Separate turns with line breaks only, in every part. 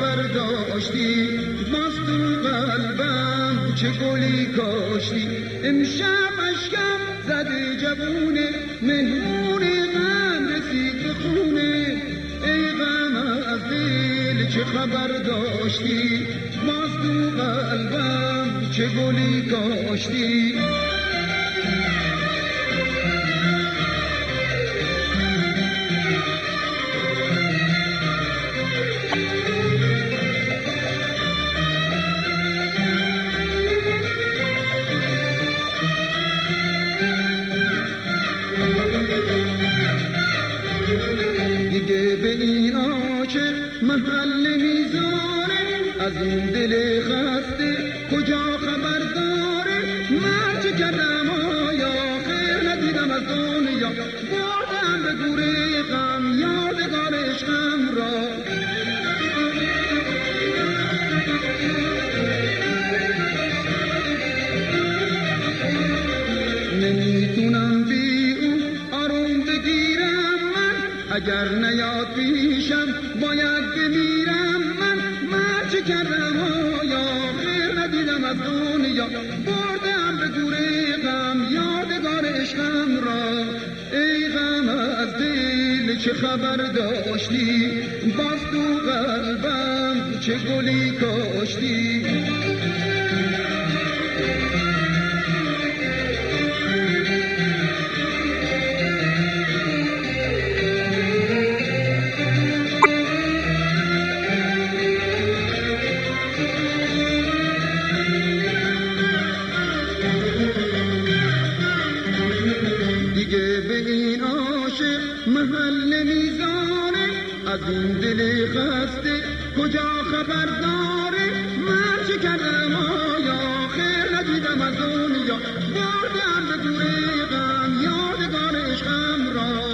خبر داشتی، باز تو قلبم چه گلی کاشتی. امشب اشکم زده جوونه، مهمون من رسید به خونه. ای غم از دل چه خبر داشتی، باز تو قلبم چه گلی کاشتی. دیگه به این عاشق محل میذاره، از این دل خسته کجا خبر داره. من چه کردم آیا خیر ندیدم از دنیا، بردم به گوره غم یادگار عشقم را. نمیتونم بی اون آروم بگیرم من، اگر نیاد پیشم باید بمیرم من. من چه کردم آیا خیر ندیدم از دنیا، بردم به گوره غم یادگار عشقم را. ای غم از دل چه خبر داشتی، باز تو قلبم چه گلی کاشتی. دیگه به این عاشق محل میذاره، از این دل خسته کجا خبر داره. من چه کردم آیا خیر ندیدم از دنیا، بردم به گوره غم یادگار عشقم را.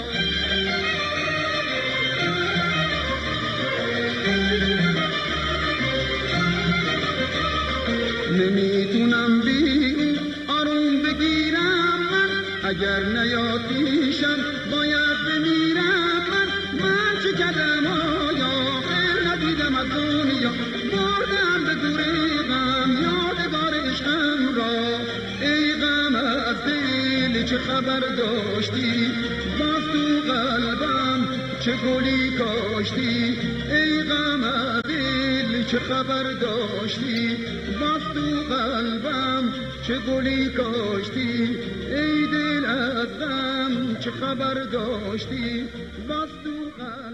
نمیتونم بی اون آروم بگیرم من، اگر نیاد پیشم باید بمیرم من. من چه کردم آیا خیر ندیدم از دنیا، بردم به گوره غم یادگار عشقم را. ای غم از دل چه خبر داشتی، باز تو قلبم چه گلی کاشتی. ای غم از دل چه خبر داشتی، باز تو قلبم چه گلی کاشتی. ای دل از غم چه خبر داشتی، باز تو قلبم